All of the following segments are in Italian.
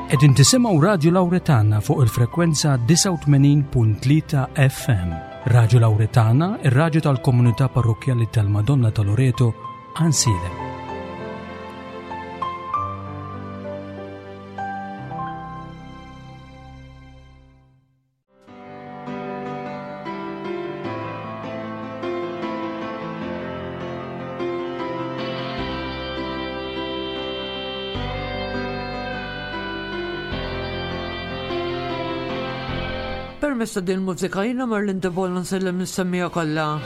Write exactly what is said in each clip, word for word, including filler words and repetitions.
Qegħdin tisimgħu Radju Lawretana fuq il-frekwenza tisa' u tmenin punt tlieta F M. Radju Lawretana, ir-radju tal-Komunità Parrokjali tal-Madonna ta' Loreto, Ansilem. Permessa din mużika jina Marlin Debol nsellem nissemmija kollha.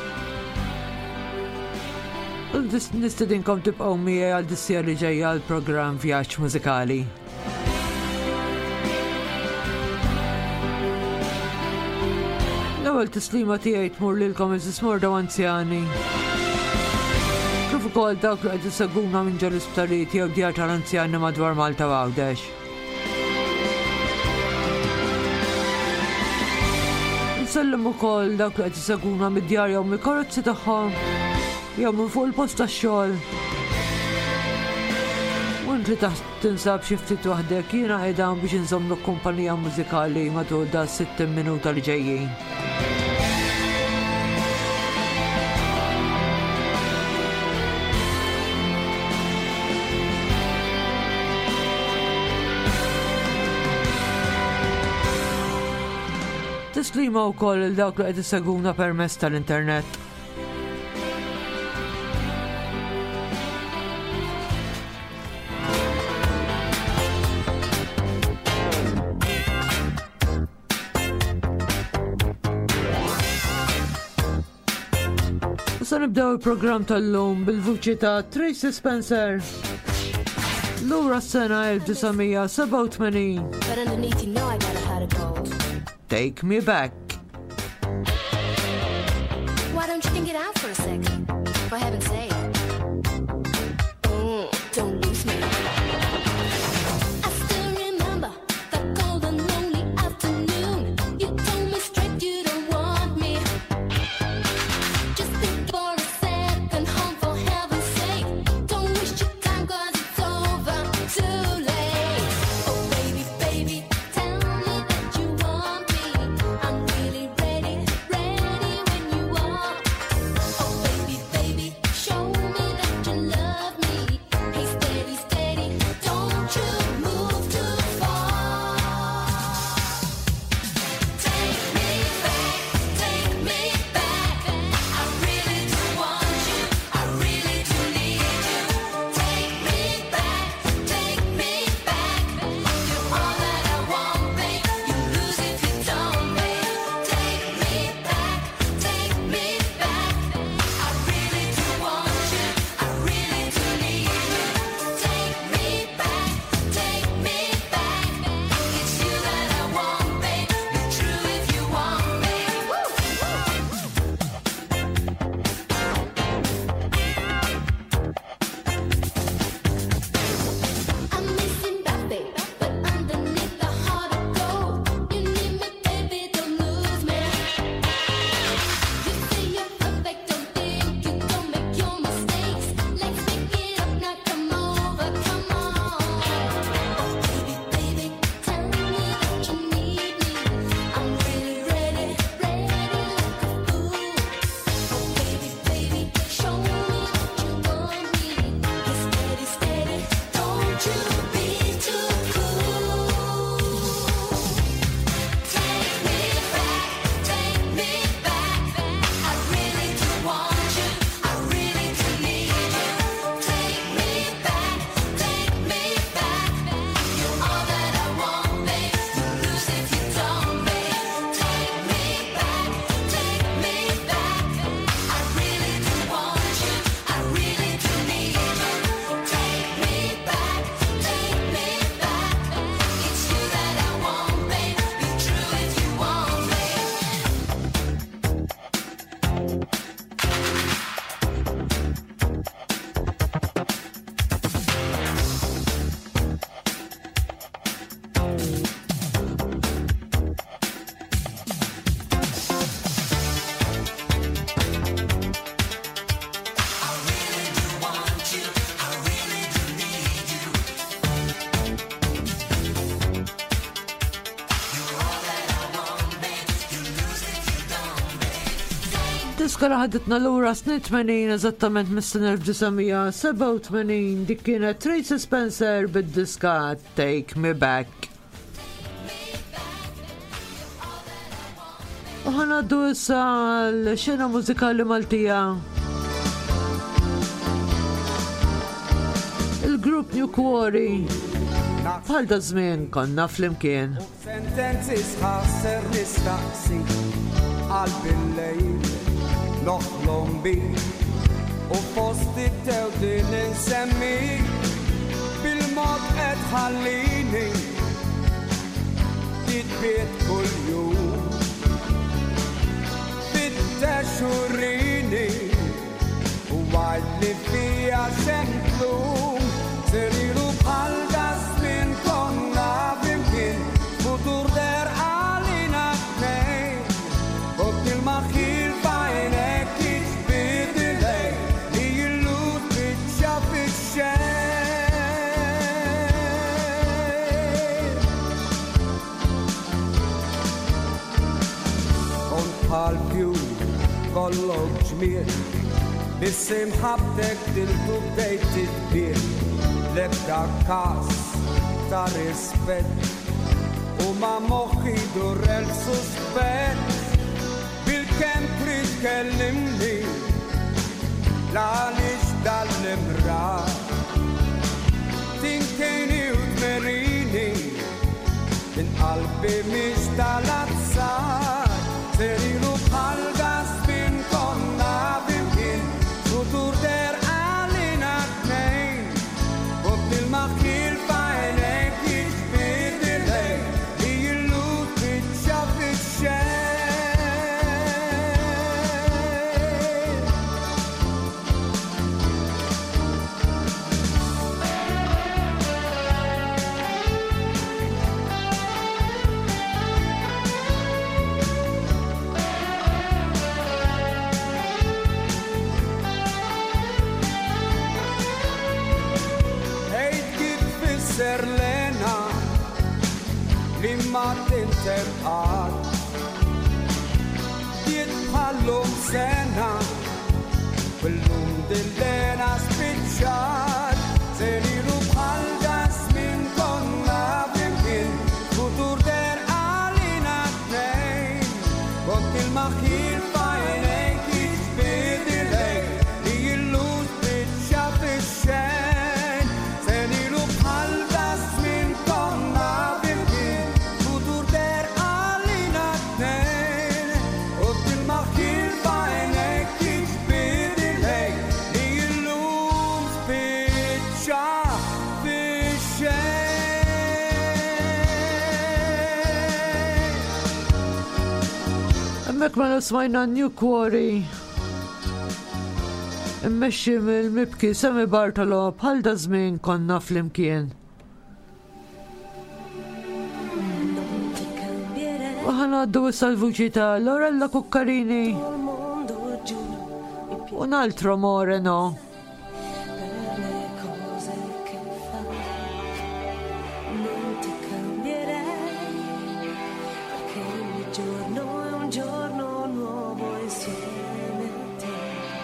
Nistedinkom tibqgħu miegħi għal dissija li ġejja għal programm Vjaġġ Mużikali. L-ewwel tislima tiegħi tmur lilkom iżis morda anzjani. Kif ukoll dawk li qed isegwuna minn ġol isptarijiet jew djar tal-anzjani madwar Malta u Għawdex. Nsellem ukoll dawk li qed isegwuna mid-djar jew mill-karozzi tagħhom jew minn fuq il-post tax-xogħol. U inti taħt tinsab xi ftit waħdek jiena qiegħda biex inżommlek kumpanija mużikali matul da sittin minuta li ġejjin. Tislima wkoll il dawk li qed isegwuna permezz tal-internet. Issa nibdew il-programm tal-lum bil-vuċi ta' Tracy Spencer. Lura s-sena elf tisa' seba' u tmenin. Take me back. Why don't you think it out for a second? For heaven's sake. Mm, don't lose me. I still remember that cold and lonely afternoon. You told me straight you don't want me. Just think for a second, home for heaven's sake. Don't waste your time cause it's over too late. Oh baby, baby, tell me that you want me. I'm really ready, ready when you are. Oh baby, baby, show Diska li ħaditna lura snin tmenin eżattament mis-sena elf tisa' seba' u tmenin dik kienet Tracy Spencer bid-diska Take Me Back. U ħanaddu issa l-xena mużikali Maltija. Il-grupp New Quarry bħal da żmien konna flimkien. Sentenzi sħasser nistaqsi għal-bil-lejl noħlom bi u fost it-tew din insemmi bil-mod qed ħallini titbiet kull-jum fittex urini u għadli fija xentlum seriru bħal dasmin konna bimkien futur der għalina tnejn fuq il-maħil bajnek iġbidilej li jillut bitxa fix-xejn kont bħal pjur kollok ġmiel bissim ħabtek diltu bdejt titbiet lek dak kas ta' rispett u ma moħħi dur el-suspett bil-kem trid kellimni għaliex dal-imrar tinkejni u tmerini min qalbi mhix tal-azzar serilu bħal gasbin konna bimkien futur der għalina tnejn fuq il-maħkil fajnek iġbidilej li jillut bitxa fix-xejn Lena li ma tinterqat diet bħallum sena billum dil-lena spiċċat seriru bħal dasmin konna bimkien futur der għalina tnejn kont il-maħil fajnek iġbidilej li jillut bitxa fix-xejn seriru bħal dasmin konna bimkien futur der għalina tnejn kont il-maħil fajnek iġbidilej li jillut bitxa fix-xejn Hemmhekk ma nismajna New Quarry. Immexxi mill-mibki Semi Bartolo bħal da żmien konna flimkien. U ħanaddu issa l-vuċi ta' Lorella Cuccarini u un altro amore no. per le cose che fa. Non ti cambierei, perché ogni giorno è un giorno nuovo insieme a te.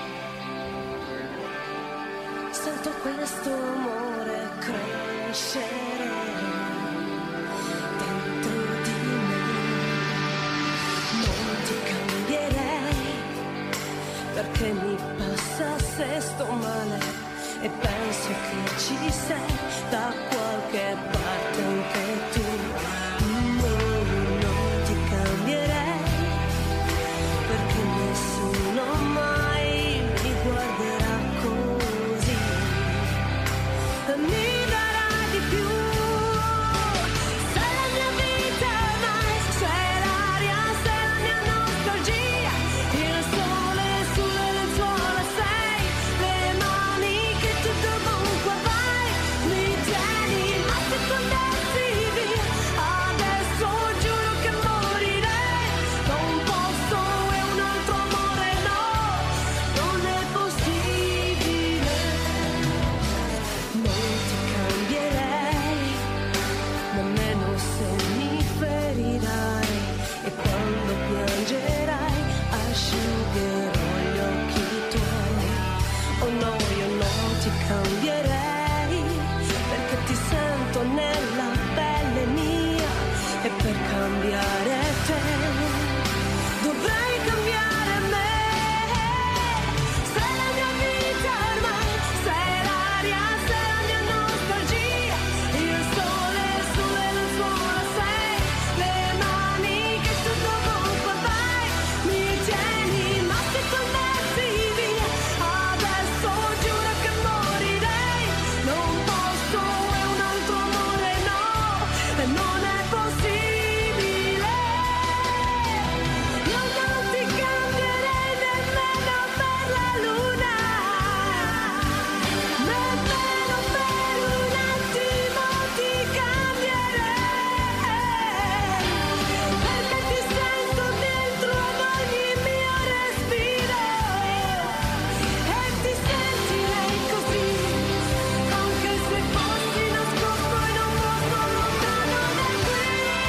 Sento questo amore crescere dentro di me. Non ti cambierei, perché mi passa se sto male e penso che ci sei da qualche parte anche tu. No, non ti cambierei, perché nessuno mai mi guarderà così e mi darà di più. Sei la mia vita ormai, sei l'aria, sei la mia nostalgia, il sole sulle lenzuola sei, le mani che tu dovunque vai, mi tieni ma secondarsi via. cambiare te, dovrei cambiare me. Sei la mia vita ormai, sei l'aria, sei la mia nostalgia, il sole sulle lo suono, sei le mani che tutto ovunque vai, mi tieni ma se tu andassi via, adesso giuro che morirei, non posso, è un altro amore, no, e non è possibile. Io non ti cambierei nemmeno per la luna, nemmeno per un attimo ti cambierei, perché ti sento dentro ad ogni mio respiro e ti sentirei così, anche se fossi nascosto in un posto lontano da qui.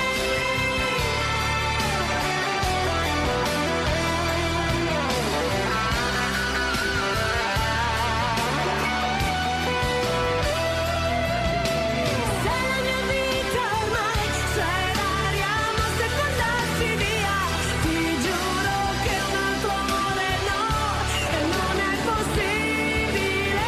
Sei la mia vita ormai, sei l'aria, ma se tu andassi via, ti giuro che un altro amore no, e non è possibile.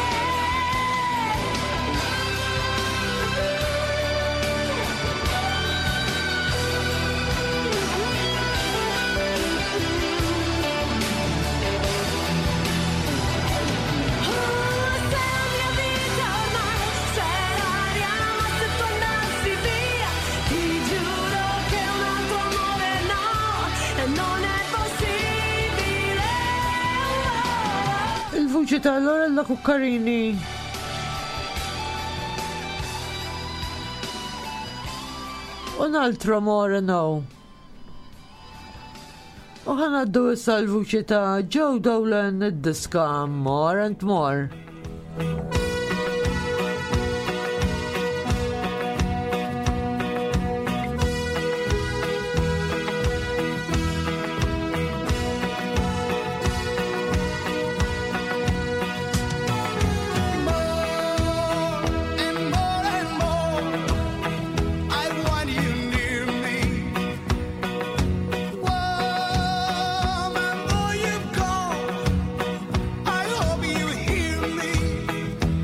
Oh, sei la mia vita ormai, sei l'aria, ma se tu andassi via, ti giuro che un altro amore no, e non è possibile. Il voce ta' Lorella Cuccarini. Un altro amore no. U ħanaddu issa l-vuċi ta' Joe Dolan id-diska More and More. And more and more, I want you near me. Woman, though you've gone, I hope you hear me.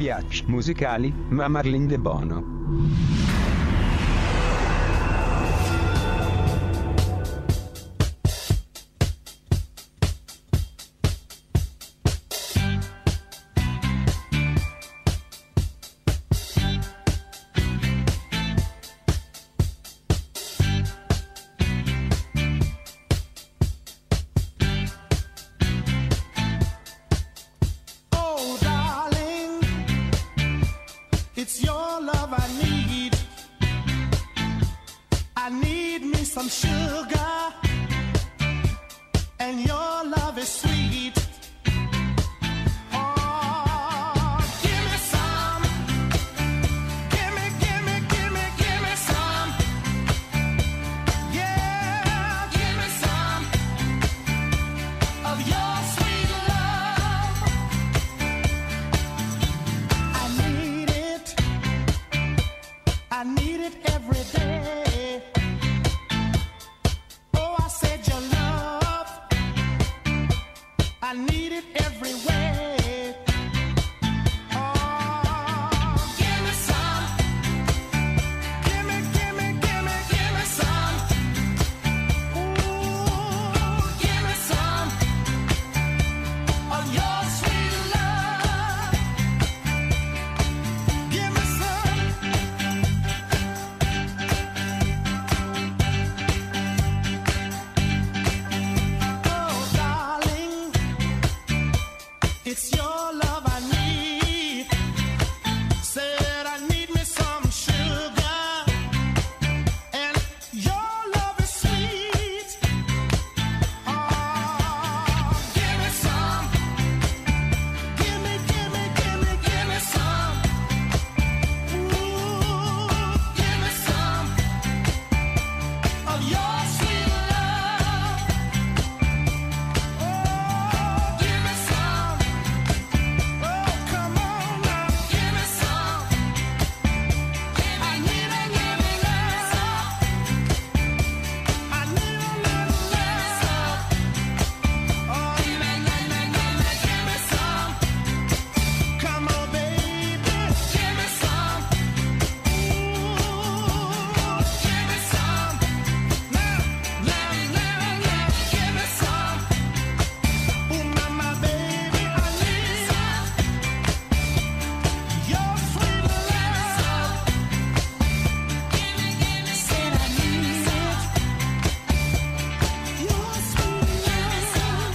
viaggi musicali, ma Marlene De Bono. Oh, darling, it's your love I need. I need me some sugar, and your love is sweet. Oh, give me some. Give me, give me, give me, give me some. Yeah, give me some of your sweet love. I need it. I need it every day. Oh, I said your love. I need it every way. Oh, give me some. Give me, give me, give me, give me some. Ooh, give me some of your sweet love. Give me some. Oh, darling, it's your love I need. Said I need me some sugar, and your love is sweet. Oh, give me some. Give me, give me, give me, give me some. Ooh, give me some of your sweet love. Oh, give me some. Oh, come on now, give me some. I need a little love. I need a little love. Oh, give me, give me, give me, give me some. Come on, baby, give me some. Ooh, give me some. Now, now, now, now, give me some. Ooh, mama, baby, I need your sweet love. Said I need your sweet love.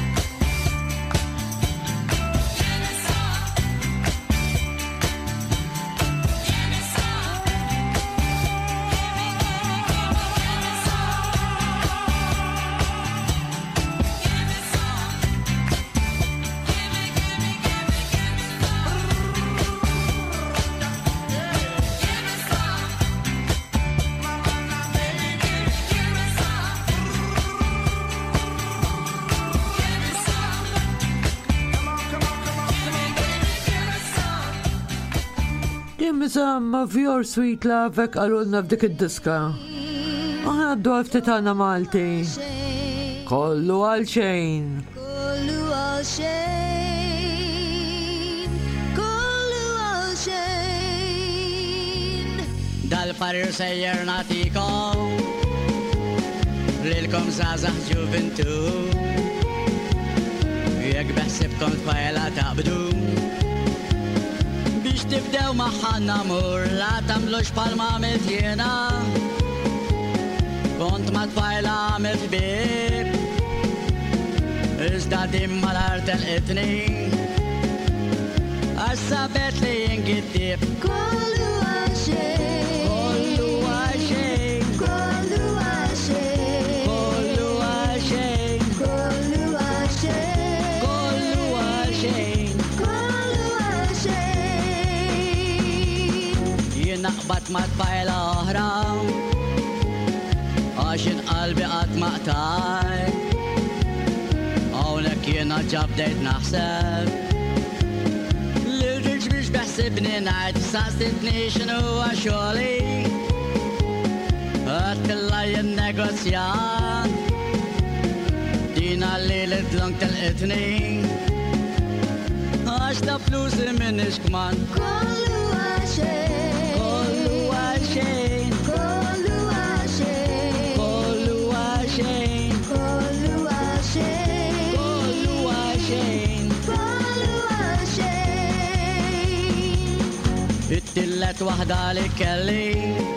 Give me some of your sweet love ek għalulna f'dik id-diska. Aħna għaddu għaftitana Malti. Kollu għal xejn. Kollu għal xejn, kollu għal xejn. Dal-parir sejjer natikom lilkom zazah ġuventu jek beħsibkom tfajla taqbdu biex tibdew maħħanna mur la tamlux palma għamilt jena kont ma tfajla għamilt bib iżda dimma l-art telqitni għassabet li jinkittib Kollu għal xejn, kollu għaxejn kollu għal xejn, kollu għaxejn kollu għal xejn, kollu għaxejn kollu għal xejn. jien naqbad ma tfajla oħra għaxin qalbi qatt maqtaj hawnhekk jiena ġabdejt naħseb li rridx biex beħsibni ngħid sastitni x'inhu għaxogħli għattilla jinnegozjat dina li l-dlong telqitni għax taf flus minix kman. Kollu għaxejn, Kollu għaxejn, kollu għaxejn, kollu għaxejn, kollu għaxejn, kollu għaxejn. kollu għaxejn. It-tillet wahda li kelli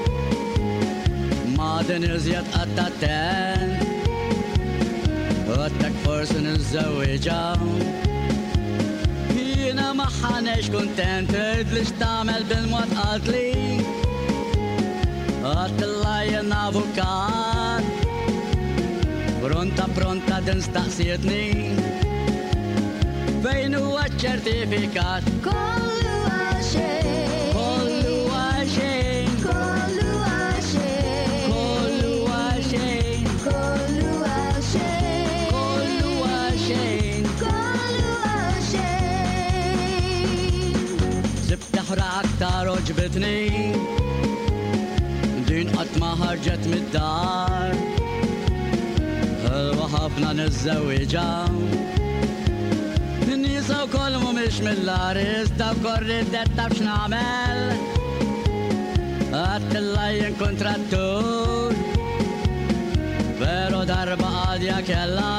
ma din iżjed qattaten. Għattak forsi nizzawieġa. Jiena maħħanex kontent, li xtamel bil-mod qatli. Għattilla jien avukat, pronta pronta din staqsietni. Fejn huwa ċertifikat? Kollu għaxejn, Kollu għaxejn, kollu għaxejn, kollu għaxejn, kollu għaxejn, kollu għaxejn. kollu għaxejn. Zibtaħra aktar oġbitni, din qatt ma ħarġet mid-dar. Ħelwa ħafna nizzawieġa. Nisa wkoll mhumiex mill-aris, daw korri detta b'x'nagħmel. Għattilla jien kontrattur, vero darba għadja kella.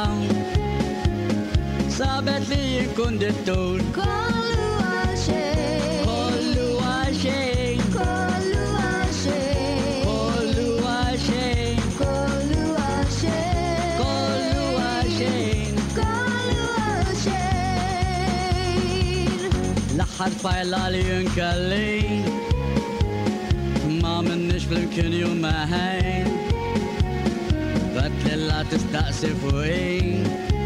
Sabet li jien kondittur. Kollu għaxejn, Kollu għaxejn, kollu għaxejn, kollu għaxejn, kollu għaxejn, kollu għaxejn. kollu għaxejn. L-aħħar fajla li jien kelli ma minnix fl-imkien jum maħejn. Għat li la tistaqsi fuqin.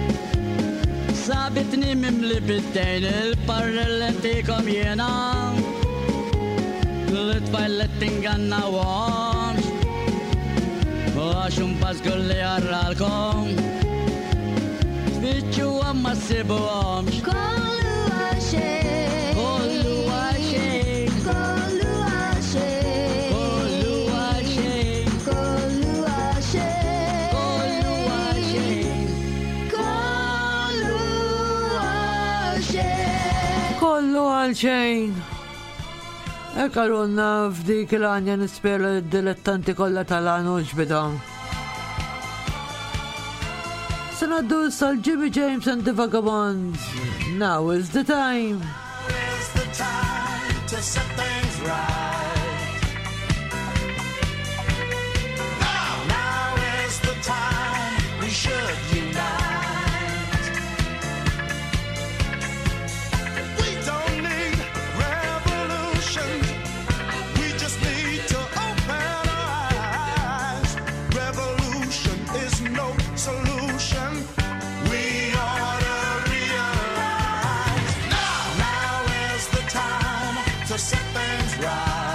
Sabitni mimli bid-dejn il-parri l-intikom jena. L-tfajl li tinganna womx, u għaxum bazgur li għarralkom. Tfittxu għamma sibu għomx. Kollu għaxejn, Kollu għaxejn, kollu għaxejn, kollu għaxejn, kollu għaxejn, kollu għaxejn. kollu għaxejn. Kollu għalxejn. Ekalunna f'dik il-għanja nispera d-dilettanti kollha tal-għanu ġbida. Sanaddu sal-Jimmy James and the Vagabonds. Now is the time. Is the time to set things right. Now, now is the time we should unite. We don't need revolution. We just need to open our eyes. Revolution is no solution. We ought to realize now, now is the time to set things right.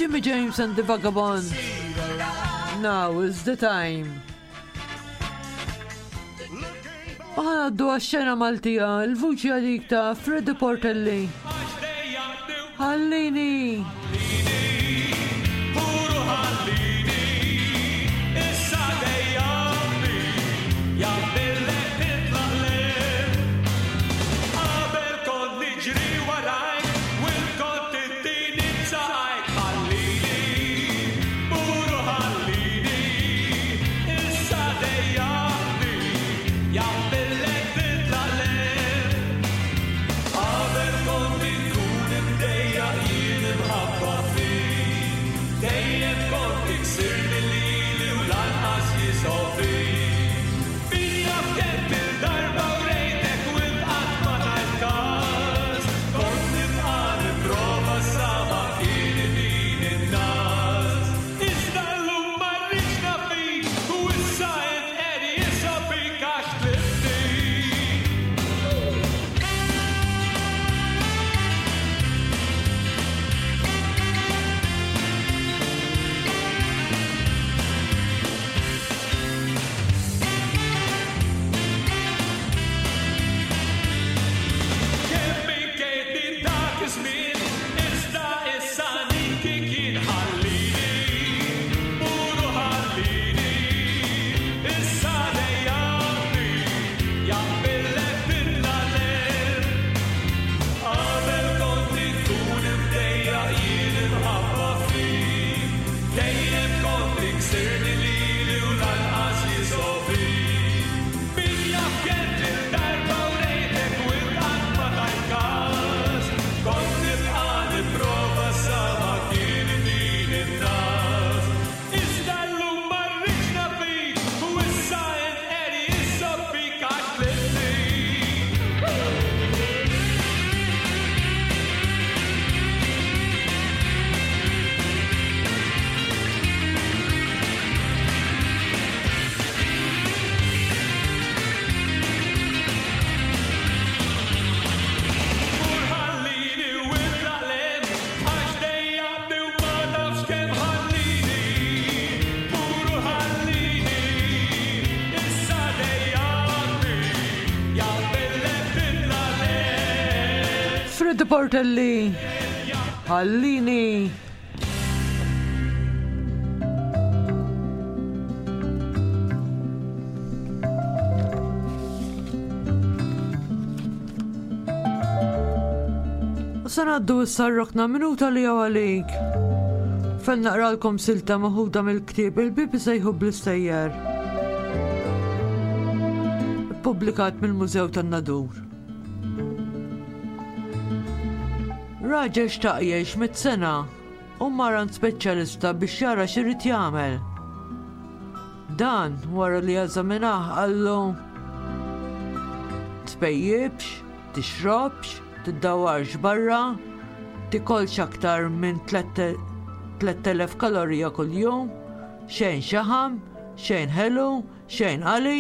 Jimmy James and the Vagabond. Now is the time. Għaddu għax-xena Maltija, il-vuċi għadik ta' Freddy Portelli. Ħallini. Freddy Portelli. Ħallini. Sanaddu s-sarrokna minuta li għalik. Fen naqralkom silta maħuda mill-ktib il-bibi sejħu bl-istejjer. Publikat mill-Mużew tan-Nadur. Raġel xtaqjex mit-sena u maran speċjalista biex jara xirrit jagħmel. Dan wara li jażaminaħ għallu tpejjibx, tixrobx, tiddawarx barra, tikolx aktar minn tlet elef kalorija kuljum, xejn xaħam, xejn ħelu, xejn qali.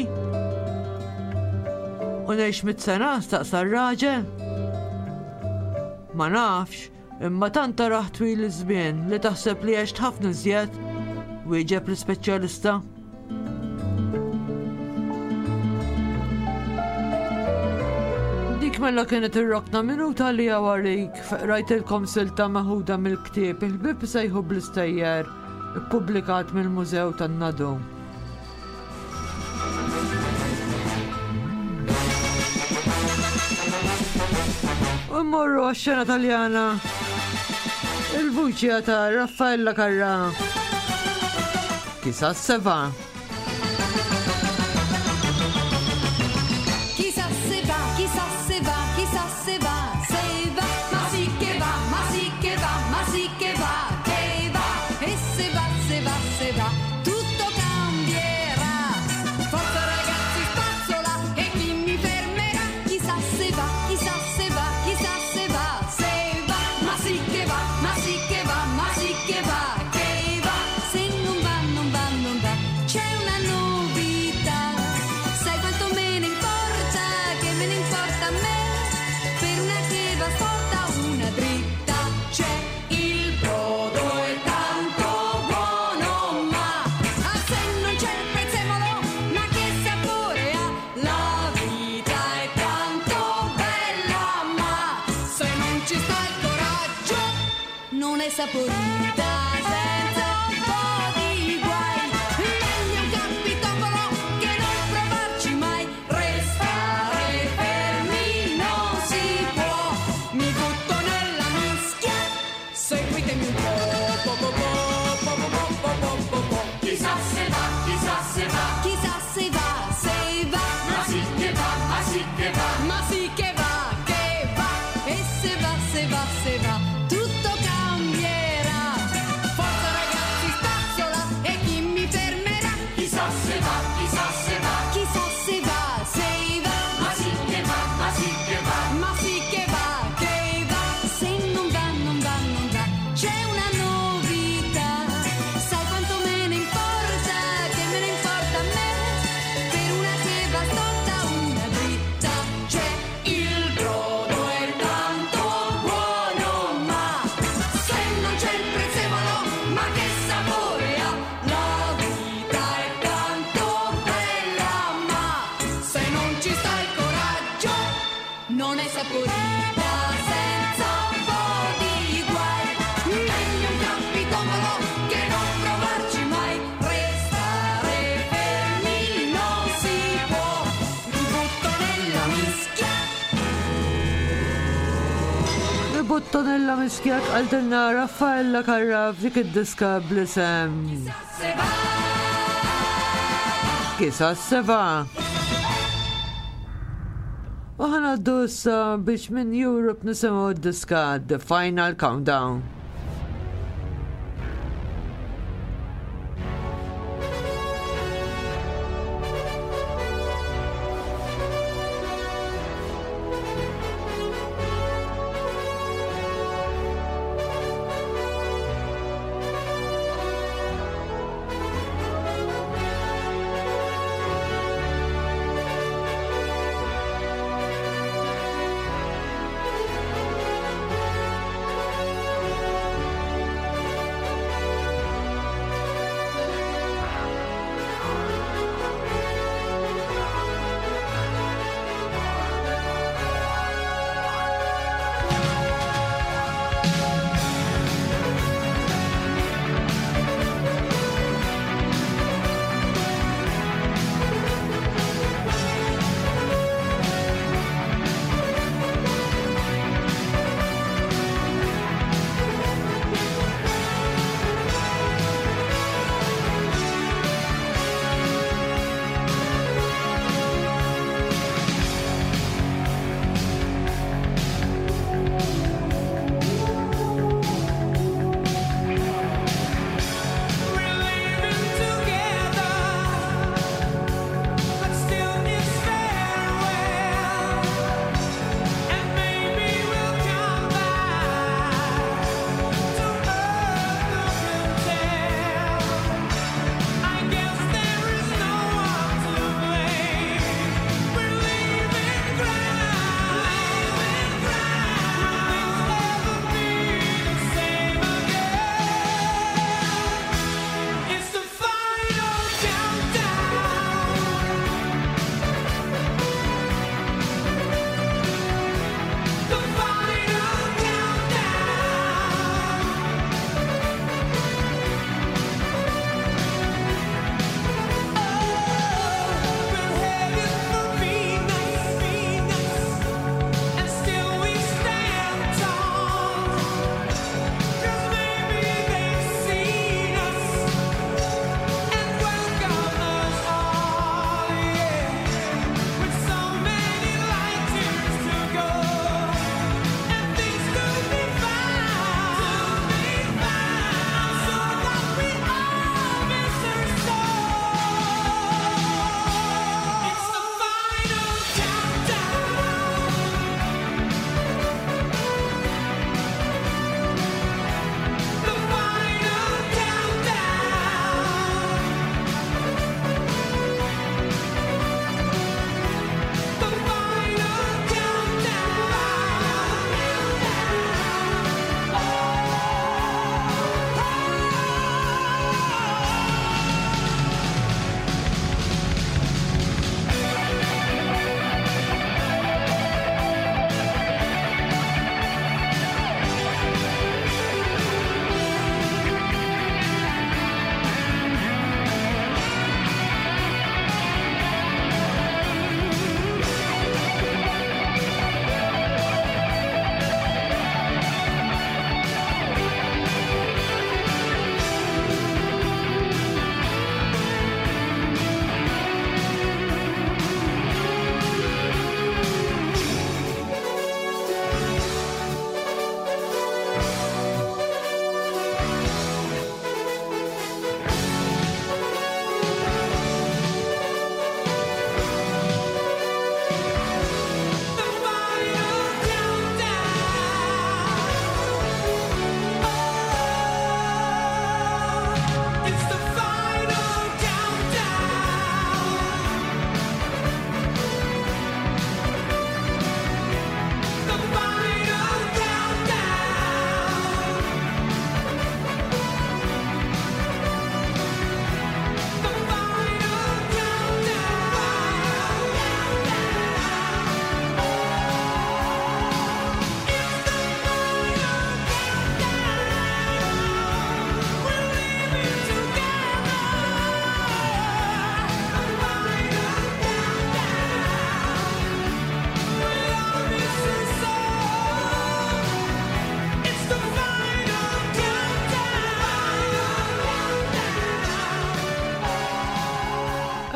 U ngħix mit-sena staqsa r-raġel. Ma nafx, imma tanta raħ twil iż-żmien li taħseb li għext ħafna iżjed, wieġeb l-ispeċjalista. Dik mella kienet ir-rokna minuta li għawarik rajtilkom silta maħuda mill-ktieb il-bib sejħu bl-istejjer, ippubblikat mill-Mużew tan-Nadur. Immorru għax-xena Taljana. Il-vuċi ta' Raffaella Carrà. Chissà se va. Chissà se va, chissà se va, chissà se va, se va, ma sì che va, ma sì che va, ma sì che va, che va, e se va, se va, se va, tutto cambierà. Forza ragazzi, spazzola, e chi mi fermerà? Chissà se va, chissà se va, chissà se va, se va, ma sì che va, ma sì che va, ma sì che va, che va, se non va, non va, non va, c'è non è saporita senza un po' di guai. Meglio un capitopolo che non provarci mai. Restare fermi non si può. Mi butto nella mischia, seguitemi un po'. po, po, po, po, po, po, po, po, po. Chissà se va, chissà se va, Chissà se va, se va. ma sì che va, ma sì che va. Ma sì che va, che va, e se va, se va, se va, tutto cambierà. Forza ragazzi, spazzola, e chi mi fermerà? Chissà se va, chissà se va, Chissà se va, se va, ma sì che va, ma sì che va. ma sì che va, che va. Se non va, non va, non va, c'è una novità. Sai quanto me ne importa, che me ne importa a me? Per una che va storta, una dritta. C'è il brodo è tanto buono, ma se non c'è il prezzemolo, ma che sapore ha? La vita è tanto bella, ma se non ci sta il coraggio, non è saporita senza un po' di guai. Meglio un capitopolo che non provarci mai. Restare fermi non si può. Mi butto nella mischia. Nibutto nella miskjak għaltilna Raffaella Karraf dik id-diska blisem. Se va, Kisa s-seba. U ħanaddu issa biex minn Europe nisimaw id-diska The Final Countdown. se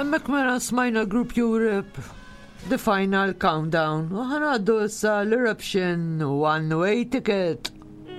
Emmek mela smajna Group Europe, The Final Countdown, u ħanaddu issa l-Eruption One Way Ticket.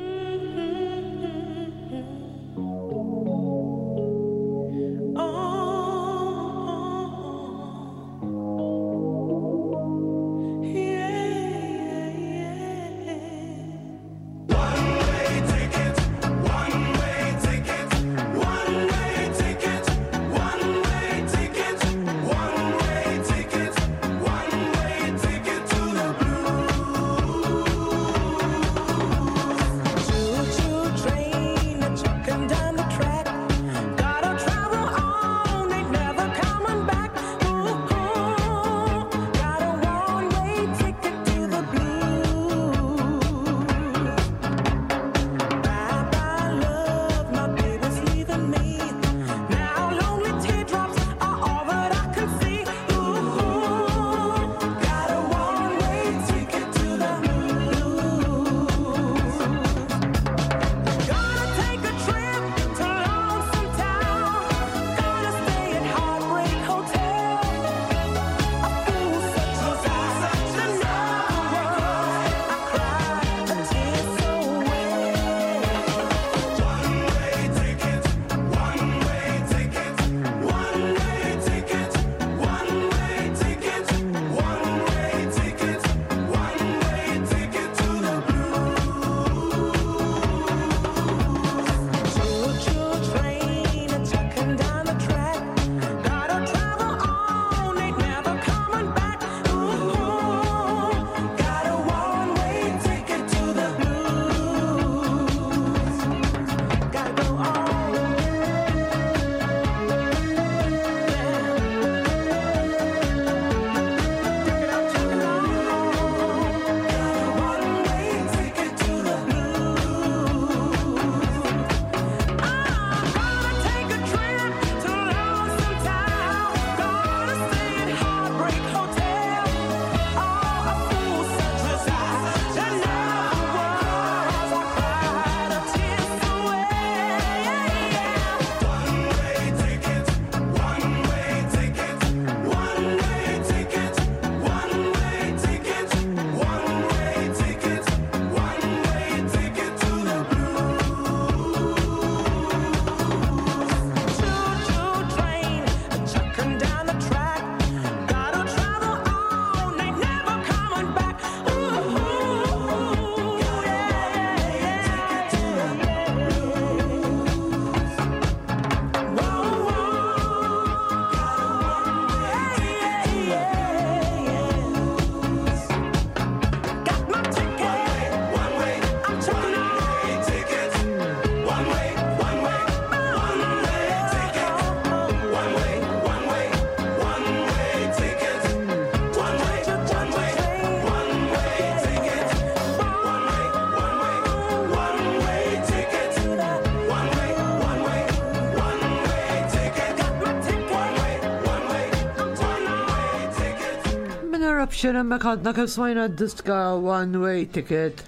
Eruption hemmhekk għadna kif smajna d-diska One Way Ticket.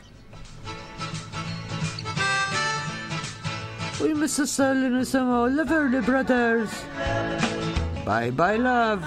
U jmissu s-sal li nisimaw l-Everly Brothers. Bye bye love.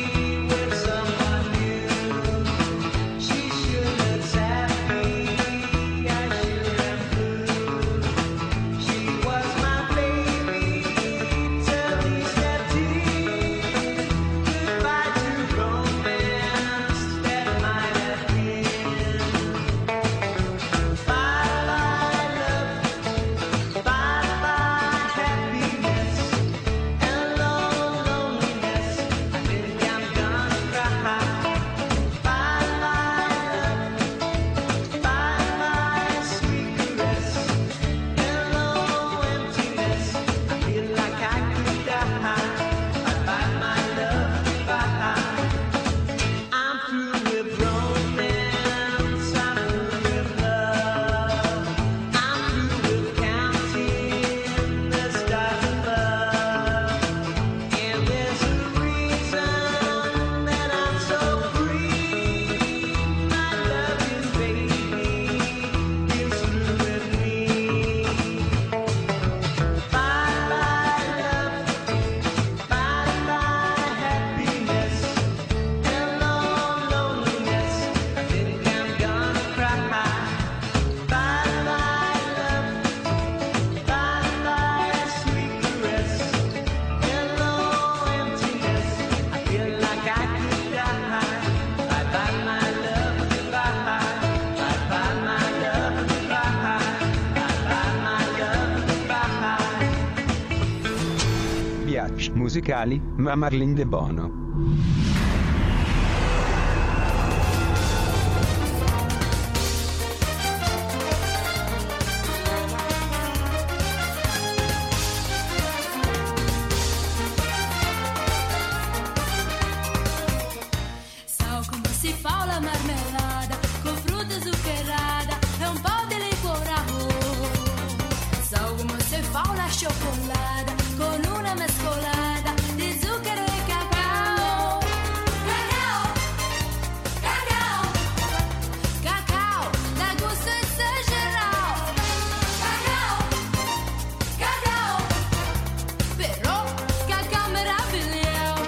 She should have said me. musicali, ma Marlin De Bono. So come si fa la marmellata con frutta zuccherata e un po' di liquorao. So come si fa la cioccolata con una mescolata di zucchero e cacao. Cacao, cacao, cacao, da gusto esagerato. Cacao, cacao, però cacao meraviglioso.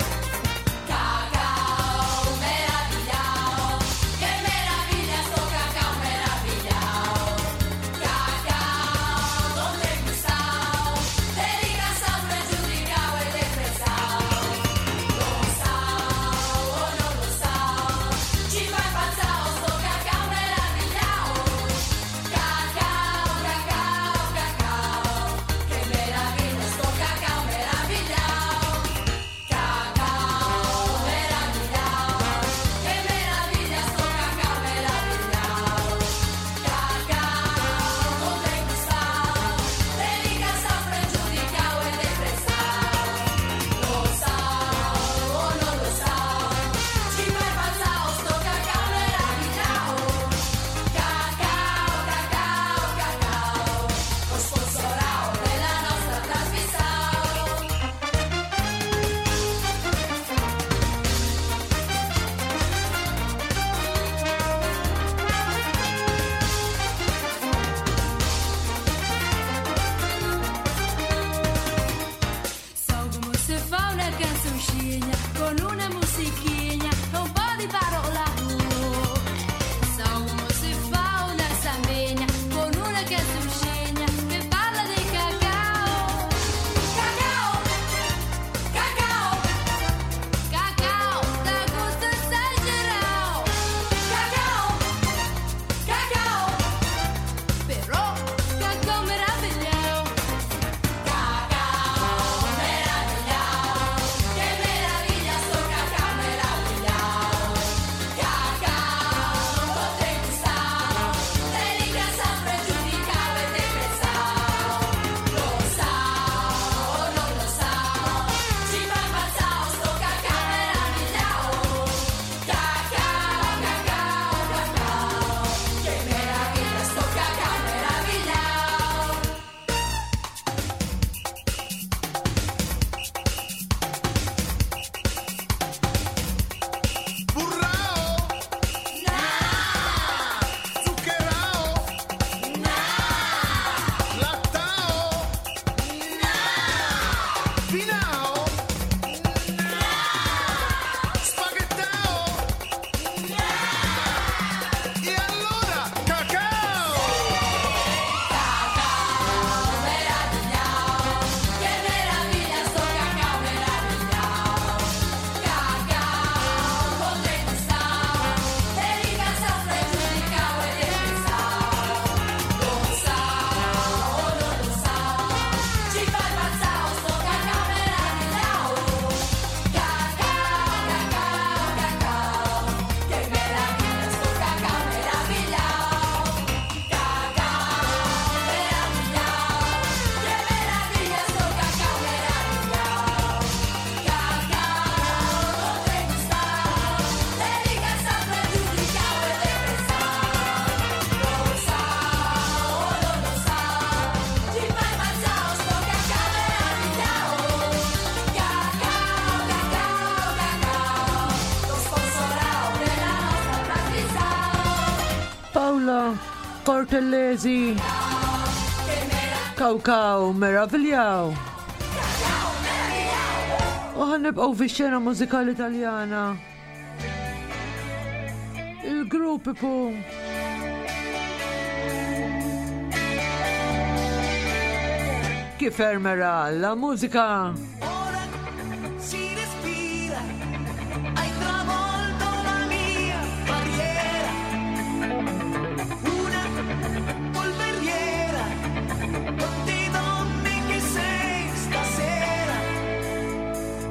Cacao meravigliao, che meraviglia sto cacao meravigliao. Cacao donde gustao, te ricassao, pregiudicao e depressao. Lo sao o non lo sao, ci fa impazzao sto cacao meravigliao. Cacao, cacao, cacao, che meraviglia sto cacao meravigliao. Cacao meravigliao, che meraviglia sto cacao meravigliao. Cacao donde gustao, te ricassao, pregiudicao e depressao. Lo sao o non lo sao, ci fa impazzao sto cacao meravigliao. Cacao, cacao, cacao, lo sponsorao della nostra trasmissione. So come si fa una canzoncina con una musichina e un po' di parola. So come si fa una sambegna con una canzoncina che parla di cacao. Cacao, cacao, cacao, da gusto esagerato. Cacao, cacao, però cacao meravigliao. Cacao meravigliao, che meraviglia sto cacao meravigliao. Cacao donde gustao, te ricassao, pregiudicao e depressao. Lo sao o non lo sao, ci fa impazzao sto cacao meravigliao. Cacao, cacao, cacao, che meraviglia sto cacao meravigliao. Burrao, zuccherao, lattao, vinao, spaghettao, e allora cacao. Cacao meravigliao, che meraviglia sto cacao meravigliao. Cacao donde gustao, te ricassao, pregiudicao e depressao. Lo sao o non lo sao, ci fa impazzao sto cacao meravigliao. Cacao, cacao, cacao, che meraviglia sto cacao meravigliao. Cacao meravigliao, che meraviglia sto cacao meravigliao. Cacao donde gustao, te ricassao, pregiudicao e depressao. Lo sao o non lo sao, ci fa impazzao sto cacao meravigliao. Cacao, cacao, cacao, lo sponsorao della nostra trasmissione. Paola Cortellesi, Cacao meravigliao. U ħannibqgħu fix-xena mużikali Taljana. Il-grupp ipu kif ermera la musica. Ora si respira, hai travolto la mia barriera, una polveriera, quante donne che sei stasera.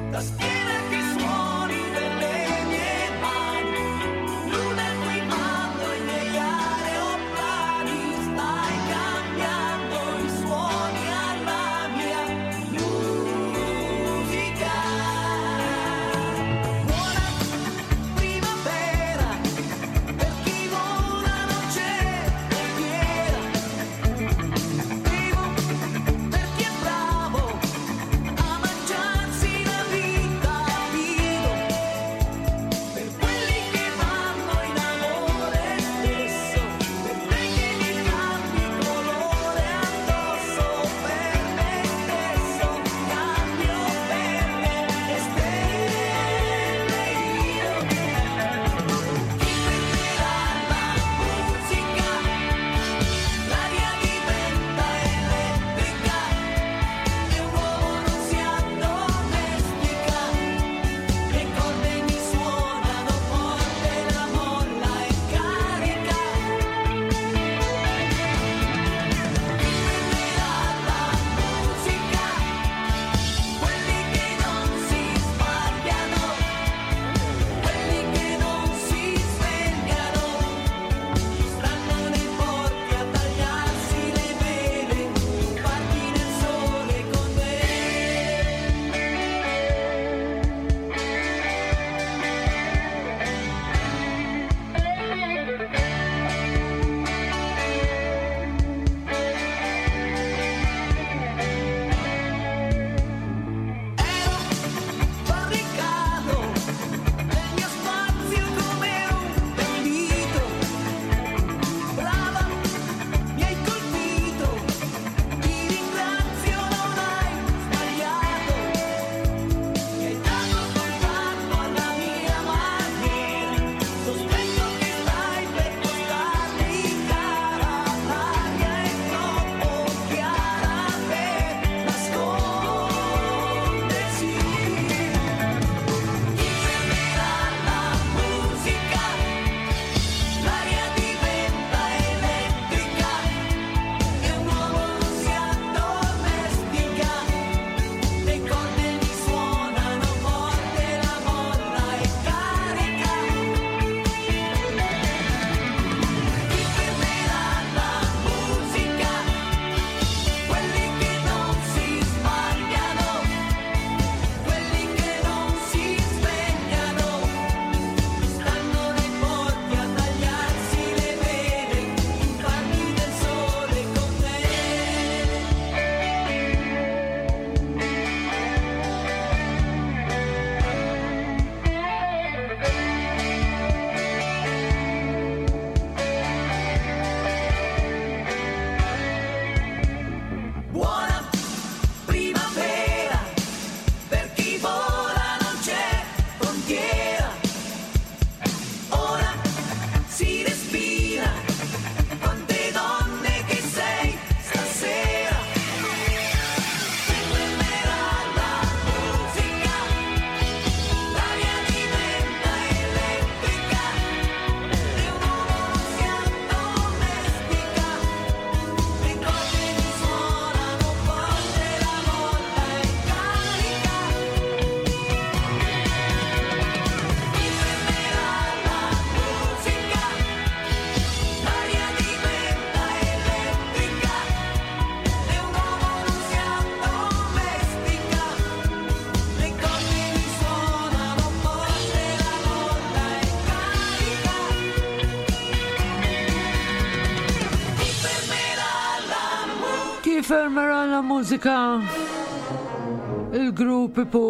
Fermera la mużika. Il-grupp Ipu.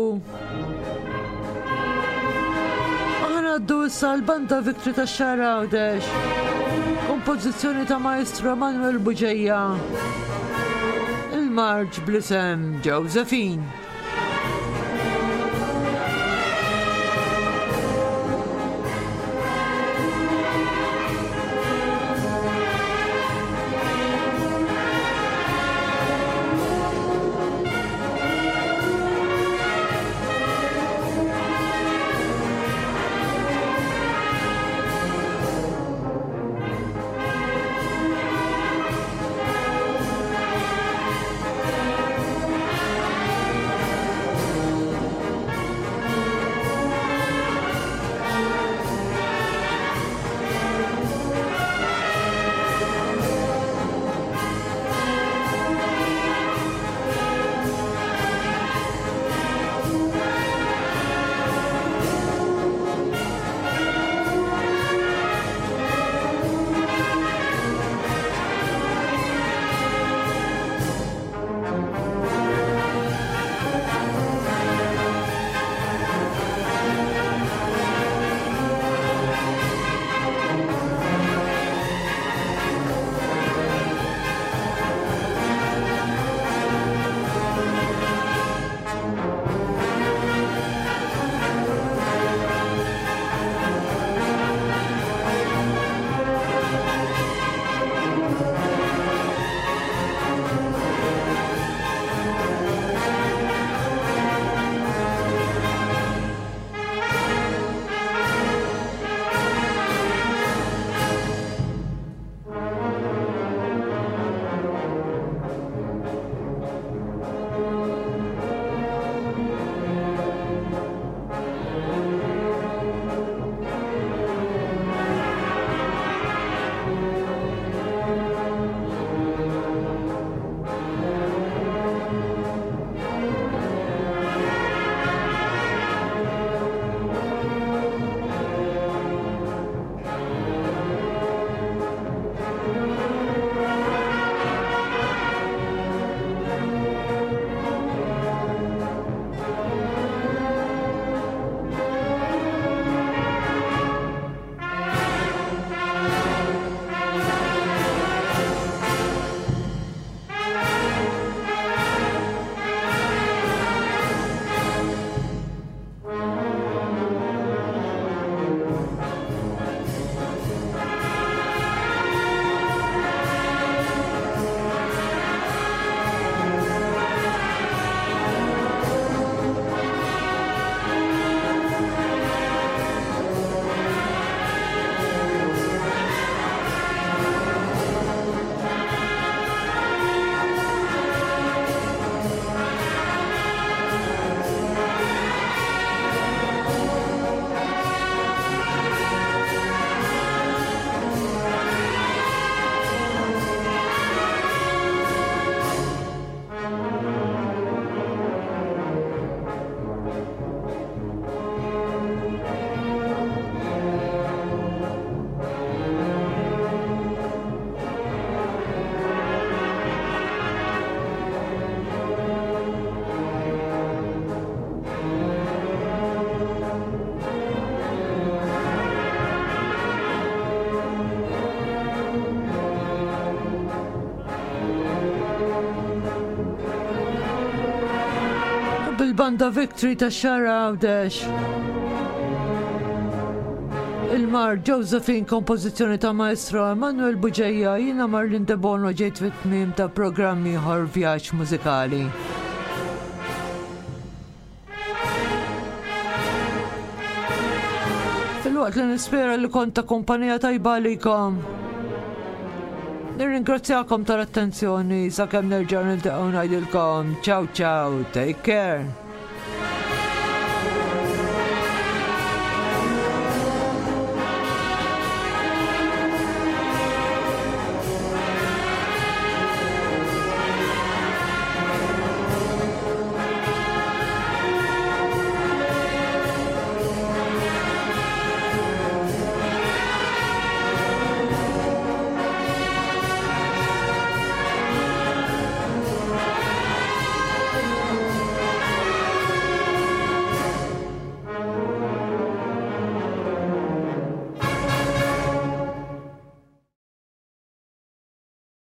Aħna għaddu issa l-banda Victory ta' Xarawdex. Kompożizzjoni ta' Maestro Manuel Buġeja. Il-marġ blisem Josephine. bil-banda Victory ta' Xarawdex. Il-mar Josephine, kompożizzjoni ta' Maestro Emanuel Buġeja, jina Marlin De Bono ġejt fit-tmiem ta' programmi ħor vjaġġ mużikali. Fil-waqt li nispera li kont ta' kumpanija tajba likom. Nirringrazzjakom tal-attenzjoni sakemm nerġa' niltaqgħu ngħidilkom ciao ciao, take care.